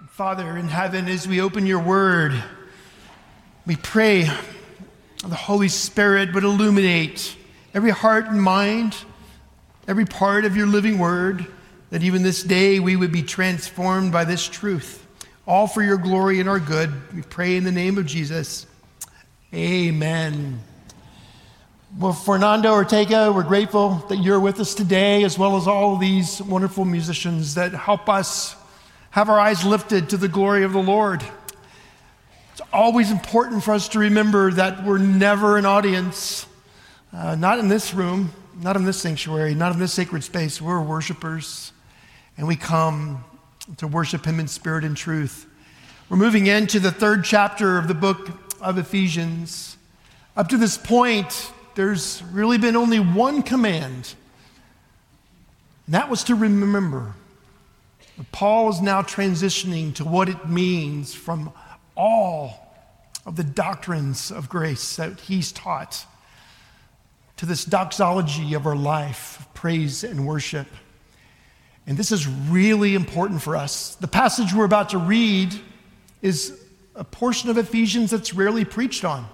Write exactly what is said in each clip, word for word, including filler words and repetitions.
Father in heaven, as we open your word, we pray the Holy Spirit would illuminate every heart and mind, every part of your living word, that even this day we would be transformed by this truth, all for your glory and our good. We pray in the name of Jesus. Amen. Well, Fernando Ortega, we're grateful that you're with us today, as well as all these wonderful musicians that help us have our eyes lifted to the glory of the Lord. It's always important for us to remember that we're never an audience, uh, not in this room, not in this sanctuary, not in this sacred space. We're worshipers, and we come to worship him in spirit and truth. We're moving into the third chapter of the book of Ephesians. Up to this point, there's really been only one command, and that was to remember. But Paul is now transitioning to what it means from all of the doctrines of grace that he's taught to this doxology of our life, of praise and worship. And this is really important for us. The passage we're about to read is a portion of Ephesians that's rarely preached on.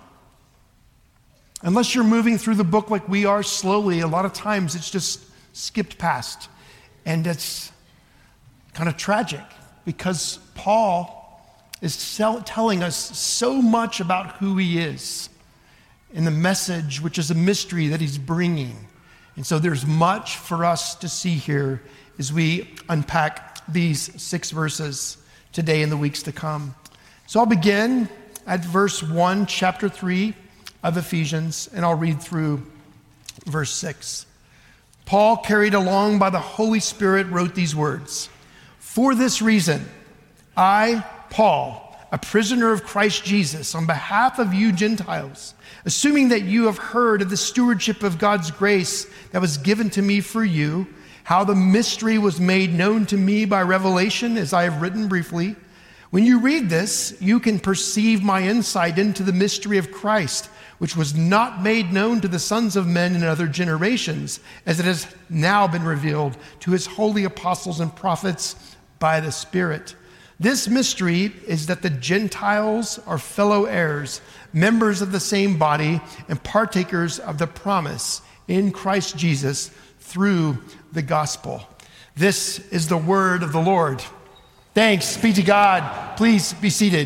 Unless you're moving through the book like we are slowly, a lot of times it's just skipped past. And it's kind of tragic because Paul is telling us so much about who he is in the message, which is a mystery that he's bringing. And so there's much for us to see here as we unpack these six verses today and the weeks to come. So I'll begin at verse one, chapter three of Ephesians, and I'll read through verse six. Paul, carried along by the Holy Spirit, wrote these words: "For this reason, I, Paul, a prisoner of Christ Jesus, on behalf of you Gentiles, assuming that you have heard of the stewardship of God's grace that was given to me for you, how the mystery was made known to me by revelation, as I have written briefly. When you read this, you can perceive my insight into the mystery of Christ, which was not made known to the sons of men in other generations, as it has now been revealed to his holy apostles and prophets by the Spirit. This mystery is that the Gentiles are fellow heirs, members of the same body, and partakers of the promise in Christ Jesus through the gospel." This is the word of the Lord. Thanks be to God. Please be seated.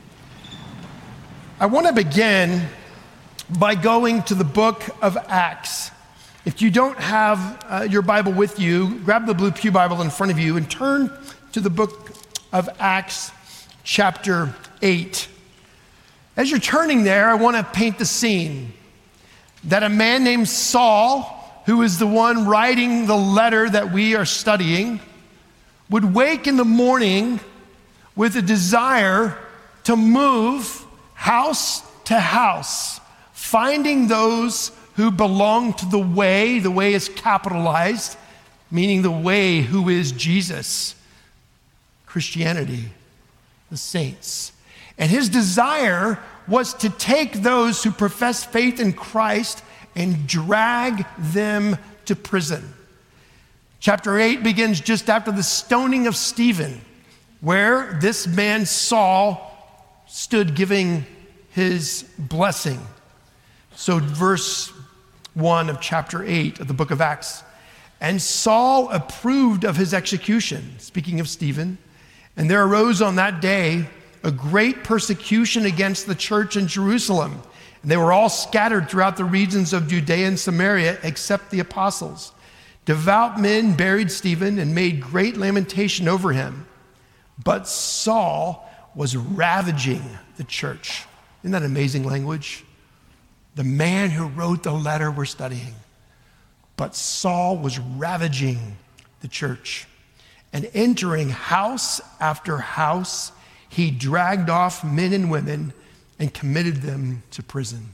I want to begin by going to the book of Acts. If you don't have uh, your Bible with you, grab the Blue Pew Bible in front of you and turn to the book of Acts chapter eight. As you're turning there, I want to paint the scene that a man named Saul, who is the one writing the letter that we are studying, would wake in the morning with a desire to move house to house, finding those who belong to the way. The way is capitalized, meaning the way, who is Jesus, Christianity, the saints. And his desire was to take those who profess faith in Christ and drag them to prison. Chapter eight begins just after the stoning of Stephen, where this man Saul stood giving his blessing. So verse one of chapter eight of the book of Acts. "And Saul approved of his execution," speaking of Stephen, "and there arose on that day a great persecution against the church in Jerusalem. And they were all scattered throughout the regions of Judea and Samaria, except the apostles. Devout men buried Stephen and made great lamentation over him. But Saul was ravaging the church." Isn't that amazing language? The man who wrote the letter we're studying. But Saul was ravaging the church. And entering house after house, he dragged off men and women and committed them to prison.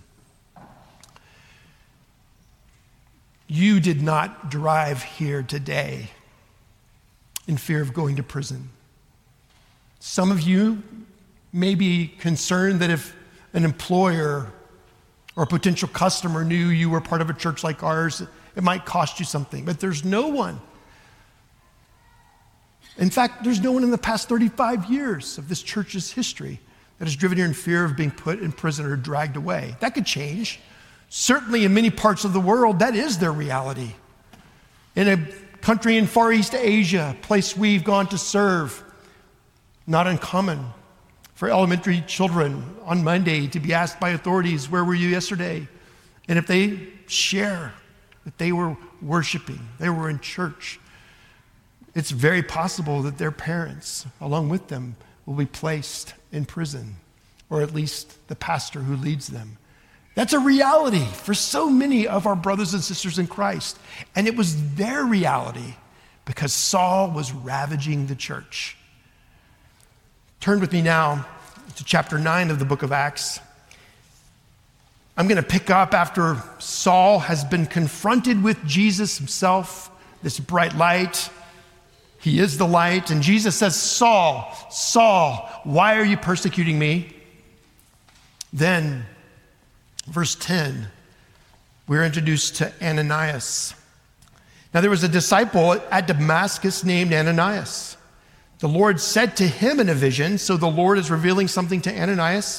You did not drive here today in fear of going to prison. Some of you may be concerned that if an employer or a potential customer knew you were part of a church like ours, it might cost you something. But there's no one In fact, there's no one in the past thirty-five years of this church's history that is driven here in fear of being put in prison or dragged away. That could change. Certainly in many parts of the world, that is their reality. In a country in Far East Asia, a place we've gone to serve, not uncommon for elementary children on Monday to be asked by authorities, where were you yesterday? And if they share that they were worshiping, they were in church, it's very possible that their parents, along with them, will be placed in prison, or at least the pastor who leads them. That's a reality for so many of our brothers and sisters in Christ. And it was their reality because Saul was ravaging the church. Turn with me now to chapter nine of the book of Acts. I'm going to pick up after Saul has been confronted with Jesus himself, this bright light. He is the light. And Jesus says, Saul, Saul, why are you persecuting me? Then, verse ten, we're introduced to Ananias. Now, there was a disciple at Damascus named Ananias. The Lord said to him in a vision, so the Lord is revealing something to Ananias.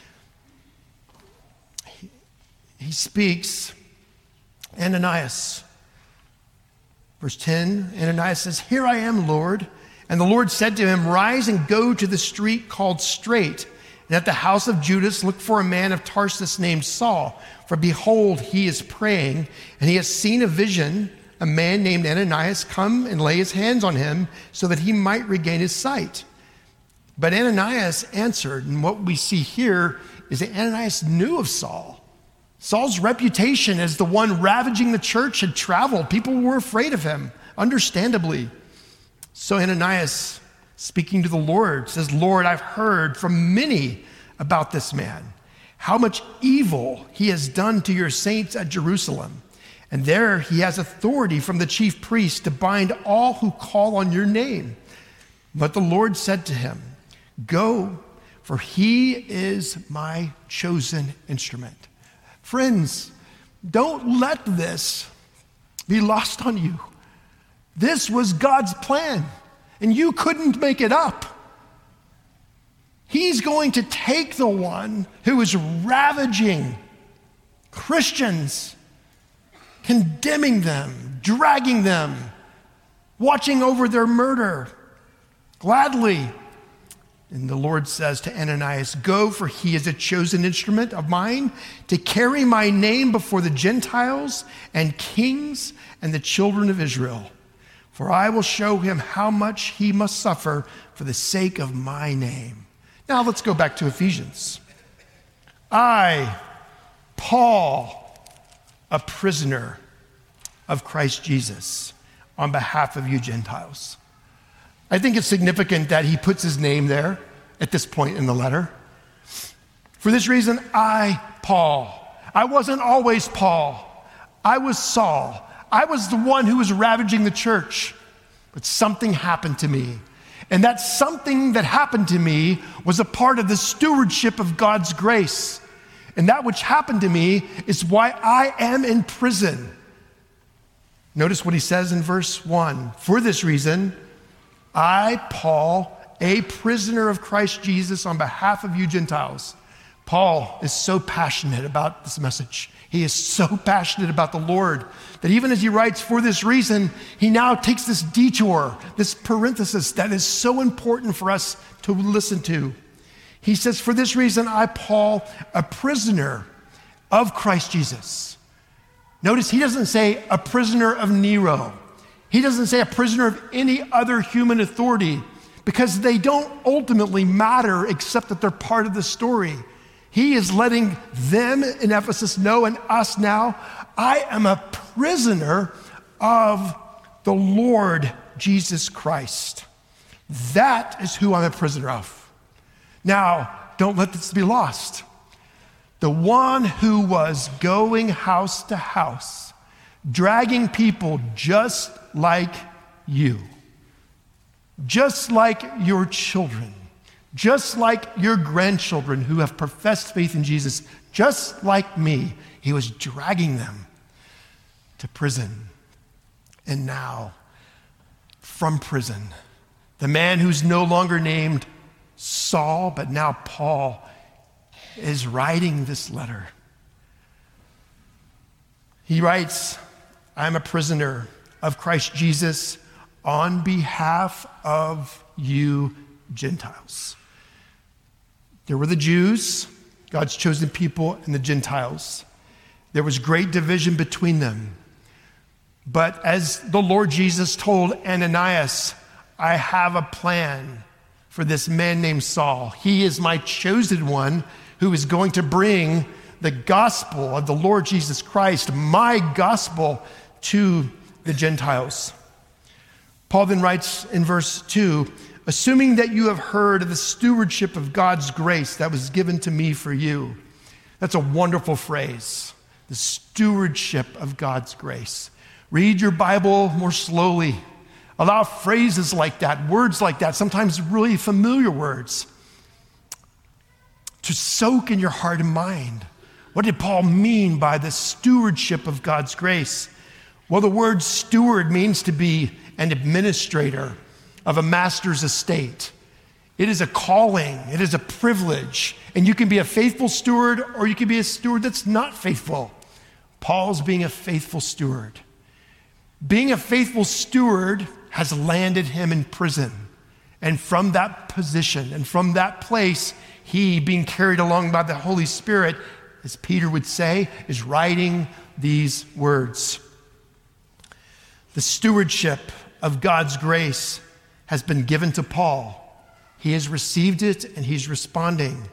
He, he speaks, Ananias. Verse ten, Ananias says, here I am, Lord. And the Lord said to him, rise and go to the street called Straight, and at the house of Judas look for a man of Tarsus named Saul. For behold, he is praying, and he has seen a vision, a man named Ananias come and lay his hands on him so that he might regain his sight. But Ananias answered, and what we see here is that Ananias knew of Saul. Saul's reputation as the one ravaging the church had traveled. People were afraid of him, understandably. So Ananias, speaking to the Lord, says, Lord, I've heard from many about this man, how much evil he has done to your saints at Jerusalem. And there he has authority from the chief priest to bind all who call on your name. But the Lord said to him, go, for he is my chosen instrument. Friends, don't let this be lost on you. This was God's plan, and you couldn't make it up. He's going to take the one who is ravaging Christians, condemning them, dragging them, watching over their murder, gladly. And the Lord says to Ananias, go, for he is a chosen instrument of mine to carry my name before the Gentiles and kings and the children of Israel. For I will show him how much he must suffer for the sake of my name. Now let's go back to Ephesians. I, Paul, a prisoner of Christ Jesus, on behalf of you Gentiles. I think it's significant that he puts his name there at this point in the letter. For this reason, I, Paul, I wasn't always Paul. I was Saul. I was the one who was ravaging the church, but something happened to me. And that something that happened to me was a part of the stewardship of God's grace. And that which happened to me is why I am in prison. Notice what he says in verse one. For this reason, I, Paul, a prisoner of Christ Jesus on behalf of you Gentiles. Paul is so passionate about this message. He is so passionate about the Lord that even as he writes, for this reason, he now takes this detour, this parenthesis that is so important for us to listen to. He says, for this reason, I, Paul, a prisoner of Christ Jesus. Notice he doesn't say a prisoner of Nero. He doesn't say a prisoner of any other human authority, because they don't ultimately matter except that they're part of the story. He is letting them in Ephesus know, and us now, I am a prisoner of the Lord Jesus Christ. That is who I'm a prisoner of. Now, don't let this be lost. The one who was going house to house, dragging people just like you, just like your children, just like your grandchildren who have professed faith in Jesus, just like me, he was dragging them to prison. And now, from prison, The man who's no longer named Saul, but now Paul, is writing this letter. He writes, I'm a prisoner of Christ Jesus on behalf of you Gentiles. There were the Jews, God's chosen people, and the Gentiles. There was great division between them. But as the Lord Jesus told Ananias, I have a plan for this man named Saul. He is my chosen one who is going to bring the gospel of the Lord Jesus Christ, my gospel, to the Gentiles. Paul then writes in verse two, assuming that you have heard of the stewardship of God's grace that was given to me for you. That's a wonderful phrase, the stewardship of God's grace. Read your Bible more slowly. Allow phrases like that, words like that, sometimes really familiar words, to soak in your heart and mind. What did Paul mean by the stewardship of God's grace? Well, the word steward means to be an administrator of a master's estate. It is a calling, it is a privilege, and you can be a faithful steward or you can be a steward that's not faithful. Paul's being a faithful steward. Being a faithful steward has landed him in prison. And from that position and from that place, he, being carried along by the Holy Spirit, as Peter would say, is writing these words. The stewardship of God's grace has been given to Paul. He has received it and he's responding.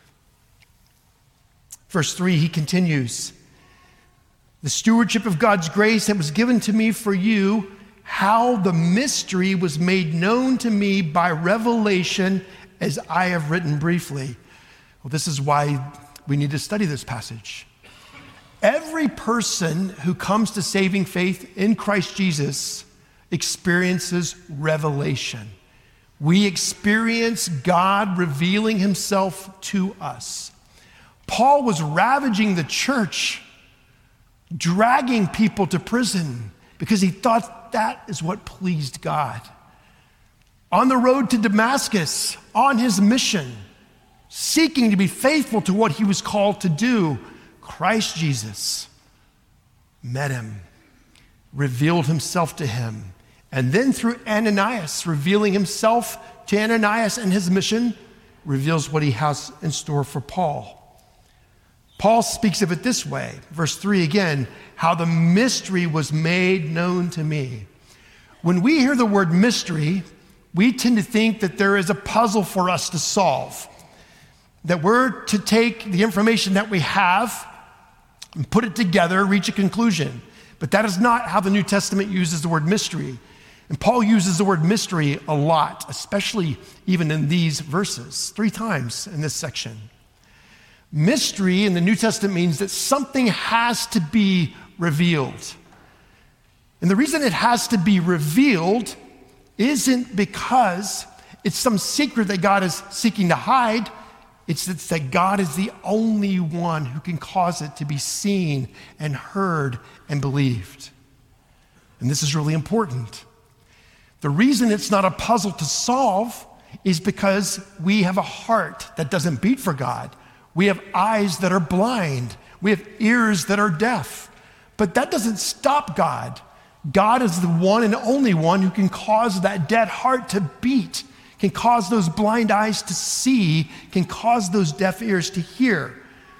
Verse three, he continues, the stewardship of God's grace that was given to me for you, how the mystery was made known to me by revelation, as I have written briefly. Well, this is why we need to study this passage. Every person who comes to saving faith in Christ Jesus experiences revelation. We experience God revealing himself to us. Paul was ravaging the church, dragging people to prison because he thought that is what pleased God. On the road to Damascus, on his mission, seeking to be faithful to what he was called to do, Christ Jesus met him, revealed himself to him, and then through Ananias, revealing himself to Ananias and his mission, reveals what he has in store for Paul. Paul speaks of it this way, verse three again, how the mystery was made known to me. When we hear the word mystery, we tend to think that there is a puzzle for us to solve, that we're to take the information that we have and put it together, reach a conclusion. But that is not how the New Testament uses the word mystery. And Paul uses the word mystery a lot, especially even in these verses, three times in this section. Mystery in the New Testament means that something has to be revealed. And the reason it has to be revealed isn't because it's some secret that God is seeking to hide. It's that God is the only one who can cause it to be seen and heard and believed. And this is really important. The reason it's not a puzzle to solve is because we have a heart that doesn't beat for God. We have eyes that are blind. We have ears that are deaf. But that doesn't stop God. God is the one and only one who can cause that dead heart to beat, can cause those blind eyes to see, can cause those deaf ears to hear.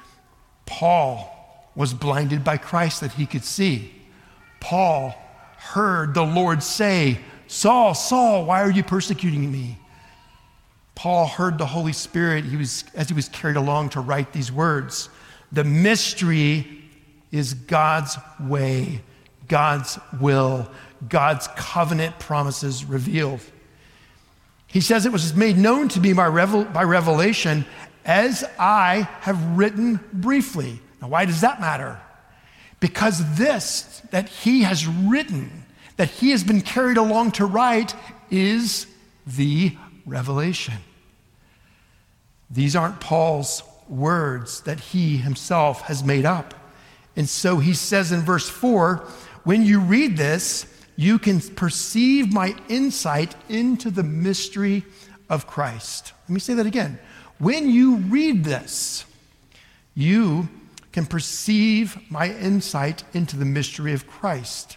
Paul was blinded by Christ that he could see. Paul heard the Lord say, Saul, Saul, why are you persecuting me? Paul heard the Holy Spirit he was, as he was carried along to write these words. The mystery is God's way, God's will, God's covenant promises revealed. He says it was made known to me by, revel, by revelation as I have written briefly. Now, why does that matter? Because this that he has written, that he has been carried along to write, is the revelation. These aren't Paul's words that he himself has made up. And so he says in verse four, when you read this, you can perceive my insight into the mystery of Christ. Let me say that again. When you read this, you can perceive my insight into the mystery of Christ.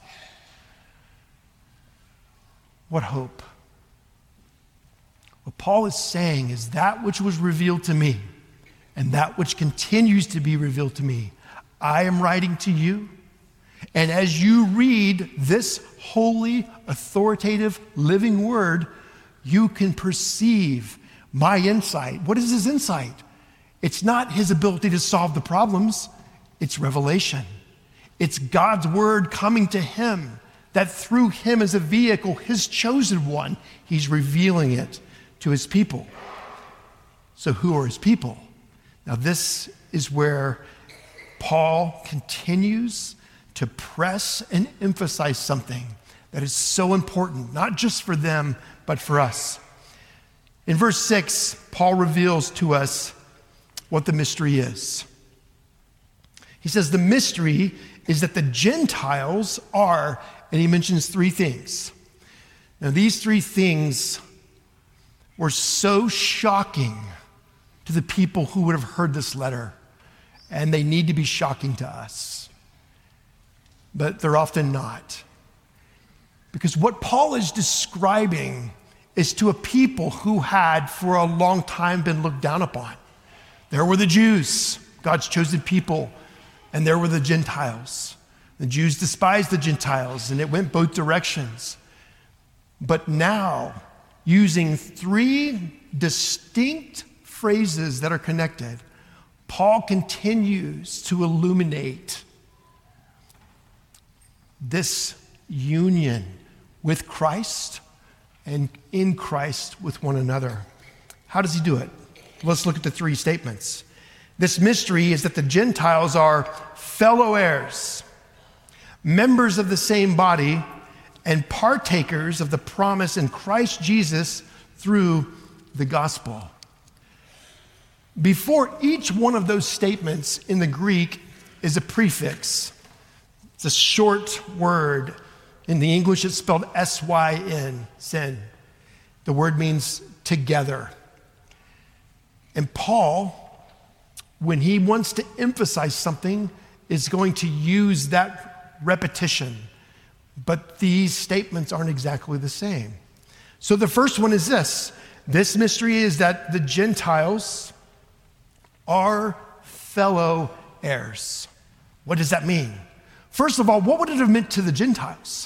What hope? What Paul is saying is that which was revealed to me and that which continues to be revealed to me, I am writing to you. And as you read this holy, authoritative, living word, you can perceive my insight. What is his insight? It's not his ability to solve the problems. It's revelation. It's God's word coming to him, that through him as a vehicle, his chosen one, he's revealing it to his people. So who are his people? Now this is where Paul continues to press and emphasize something that is so important, not just for them, but for us. In verse six, Paul reveals to us what the mystery is. He says the mystery is that the Gentiles are, and he mentions three things. Now these three things were so shocking to the people who would have heard this letter, and they need to be shocking to us. But they're often not. Because what Paul is describing is to a people who had for a long time been looked down upon. There were the Jews, God's chosen people, and there were the Gentiles. The Jews despised the Gentiles, and it went both directions. But now, using three distinct phrases that are connected, Paul continues to illuminate this union with Christ and in Christ with one another. How does he do it? Let's look at the three statements. This mystery is that the Gentiles are fellow heirs, members of the same body, and partakers of the promise in Christ Jesus through the gospel. Before each one of those statements in the Greek is a prefix. It's a short word. In the English, it's spelled S Y N, sin. The word means together. And Paul, when he wants to emphasize something, is going to use that repetition. But these statements aren't exactly the same. So the first one is this. This mystery is that the Gentiles are fellow heirs. What does that mean? First of all, what would it have meant to the Gentiles?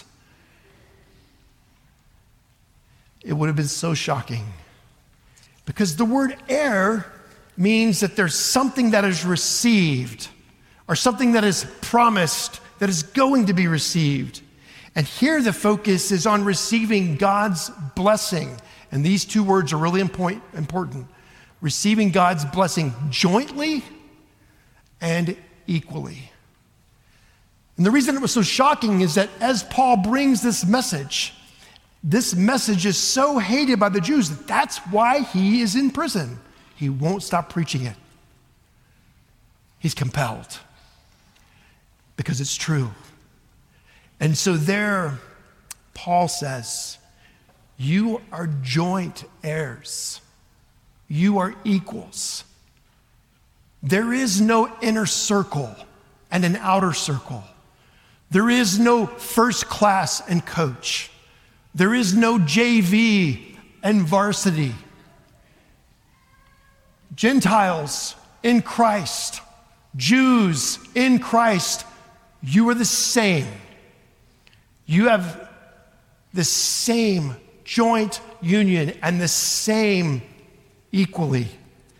It would have been so shocking. Because the word heir means that there's something that is received or something that is promised that is going to be received. And here the focus is on receiving God's blessing. And these two words are really important. Receiving God's blessing jointly and equally. And the reason it was so shocking is that as Paul brings this message, this message is so hated by the Jews that that's why he is in prison. He won't stop preaching it. He's compelled because it's true. And so there, Paul says, you are joint heirs. You are equals. There is no inner circle and an outer circle. There is no first class and coach. There is no J V and varsity. Gentiles in Christ, Jews in Christ, you are the same. You have the same joint union and the same equally.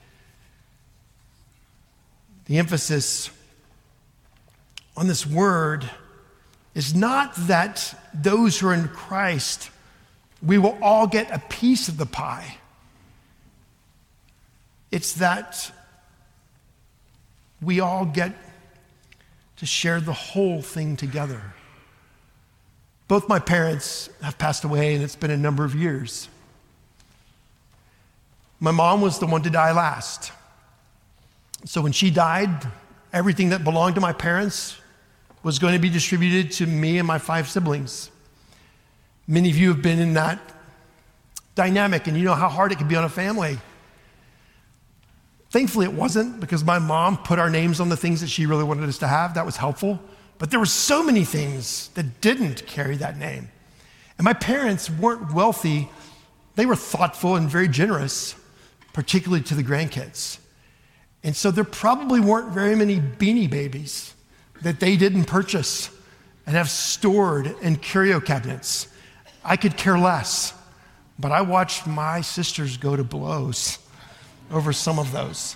The emphasis on this word is not that those who are in Christ, we will all get a piece of the pie. It's that we all get to share the whole thing together. Both my parents have passed away, and it's been a number of years. My mom was the one to die last. So when she died, everything that belonged to my parents was going to be distributed to me and my five siblings. Many of you have been in that dynamic, and you know how hard it can be on a family. Thankfully, it wasn't, because my mom put our names on the things that she really wanted us to have. That was helpful. But there were so many things that didn't carry that name. And my parents weren't wealthy. They were thoughtful and very generous, particularly to the grandkids. And so there probably weren't very many Beanie Babies that they didn't purchase and have stored in curio cabinets. I could care less, but I watched my sisters go to blows over some of those.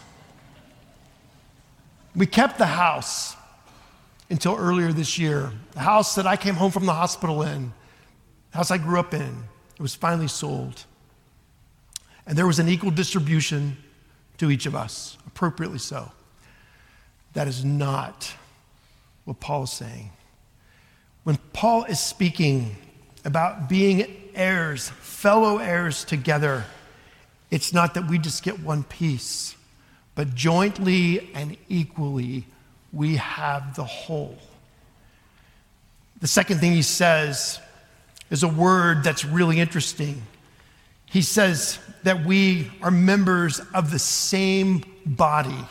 We kept the house until earlier this year. The house that I came home from the hospital in, the house I grew up in, it was finally sold. And there was an equal distribution to each of us, appropriately so. That is not what Paul is saying. When Paul is speaking about being heirs, fellow heirs together, it's not that we just get one piece, but jointly and equally, we have the whole. The second thing he says is a word that's really interesting. He says that we are members of the same body.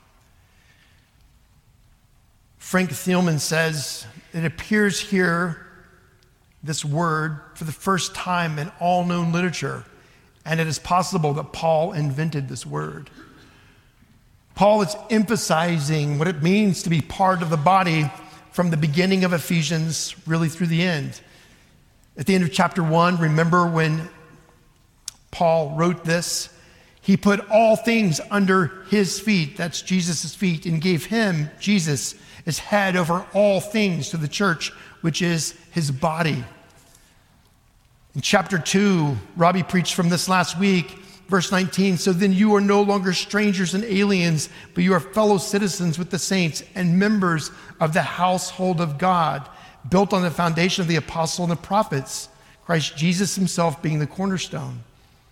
Frank Thielman says it appears here, this word, for the first time in all known literature, and it is possible that Paul invented this word. Paul is emphasizing what it means to be part of the body from the beginning of Ephesians, really through the end. At the end of chapter one, remember when Paul wrote this? He put all things under his feet, that's Jesus' feet, and gave him, Jesus, as head over all things to the church, which is his body. In chapter two, Robbie preached from this last week, verse nineteen, so then you are no longer strangers and aliens, but you are fellow citizens with the saints and members of the household of God, built on the foundation of the apostle and the prophets, Christ Jesus himself being the cornerstone.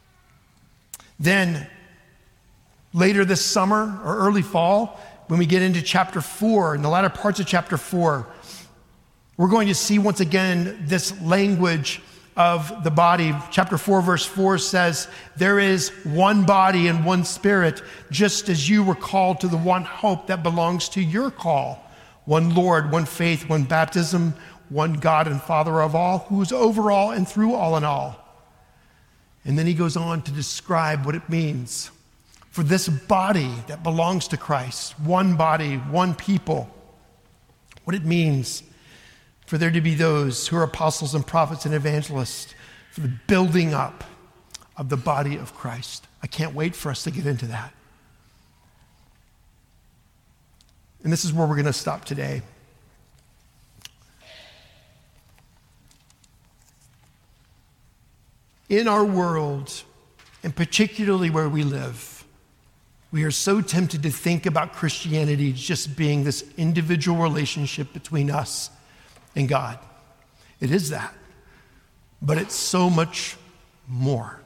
Then, later this summer or early fall, when we get into chapter four, in the latter parts of chapter four, we're going to see once again this language of the body. Chapter four, verse four says, there is one body and one spirit, just as you were called to the one hope that belongs to your call. One Lord, one faith, one baptism, one God and Father of all, who is over all and through all in all. And then he goes on to describe what it means for this body that belongs to Christ, one body, one people, what it means for there to be those who are apostles and prophets and evangelists, for the building up of the body of Christ. I can't wait for us to get into that. And this is where we're going to stop today. In our world, and particularly where we live, we are so tempted to think about Christianity just being this individual relationship between us and God. It is that, but it's so much more.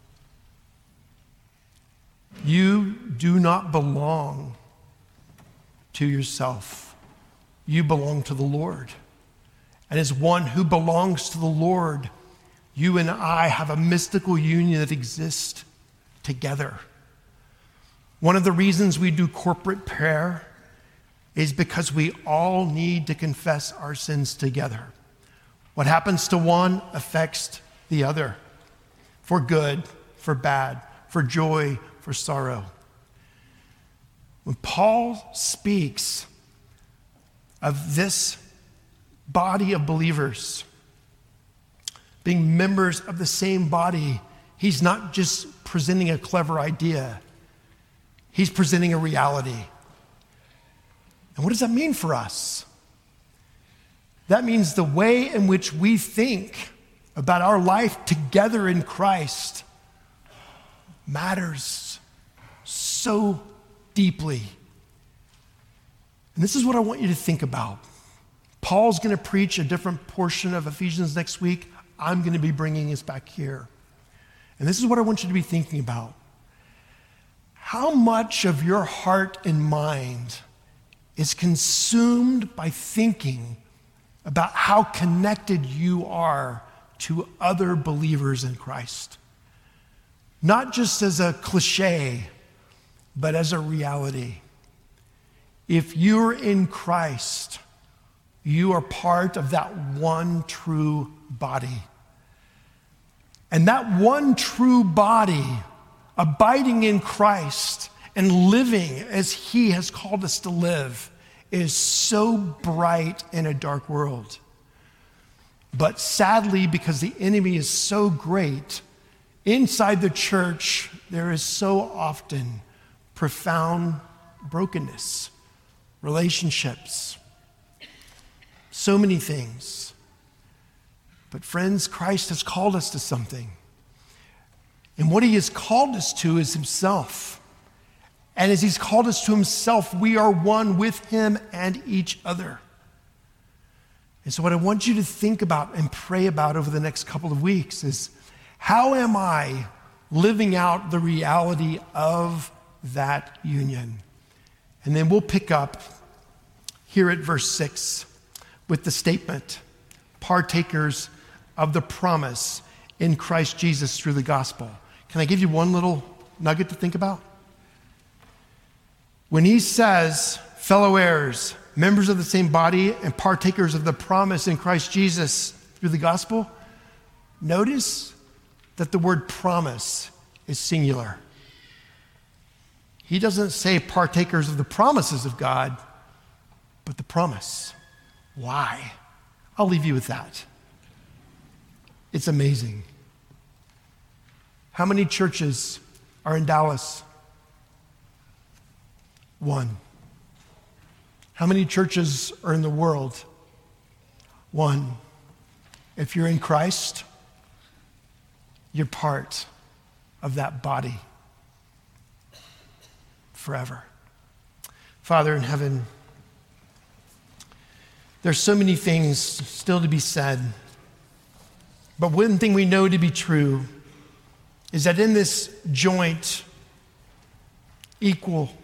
You do not belong to yourself. You belong to the Lord. And as one who belongs to the Lord, you and I have a mystical union that exists together. One of the reasons we do corporate prayer is because we all need to confess our sins together. What happens to one affects the other, for good, for bad, for joy, for sorrow. When Paul speaks of this body of believers being members of the same body, he's not just presenting a clever idea. He's presenting a reality. And what does that mean for us? That means the way in which we think about our life together in Christ matters so deeply. And this is what I want you to think about. Paul's going to preach a different portion of Ephesians next week. I'm going to be bringing us back here. And this is what I want you to be thinking about. How much of your heart and mind is consumed by thinking about how connected you are to other believers in Christ. Not just as a cliche, but as a reality. If you're in Christ, you are part of that one true body. And that one true body, abiding in Christ and living as he has called us to live, is so bright in a dark world. But sadly, because the enemy is so great, inside the church, there is so often profound brokenness, relationships, so many things. But friends, Christ has called us to something. And what he has called us to is himself. And as he's called us to himself, we are one with him and each other. And so what I want you to think about and pray about over the next couple of weeks is, how am I living out the reality of that union? And then we'll pick up here at verse six with the statement, partakers of the promise in Christ Jesus through the gospel. Can I give you one little nugget to think about? When he says, fellow heirs, members of the same body, and partakers of the promise in Christ Jesus through the gospel, notice that the word promise is singular. He doesn't say partakers of the promises of God, but the promise. Why? I'll leave you with that. It's amazing. How many churches are in Dallas? One. How many churches are in the world? One. If you're in Christ, you're part of that body forever. Father in heaven, there's so many things still to be said, but one thing we know to be true is that in this joint, equal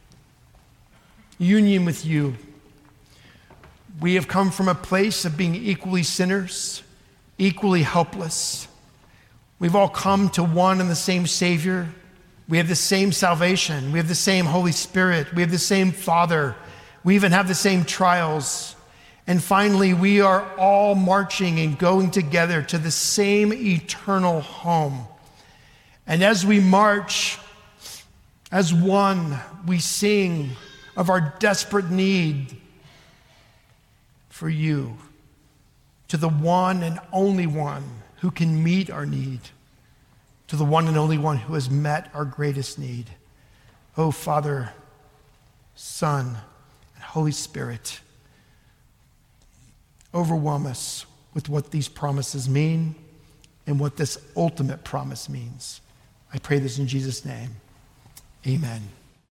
union with you, we have come from a place of being equally sinners, equally helpless. We've all come to one and the same Savior. We have the same salvation. We have the same Holy Spirit. We have the same Father. We even have the same trials. And finally, we are all marching and going together to the same eternal home. And as we march as one, we sing of our desperate need for you, to the one and only one who can meet our need, to the one and only one who has met our greatest need. Oh, Father, Son, and Holy Spirit, overwhelm us with what these promises mean and what this ultimate promise means. I pray this in Jesus' name. Amen.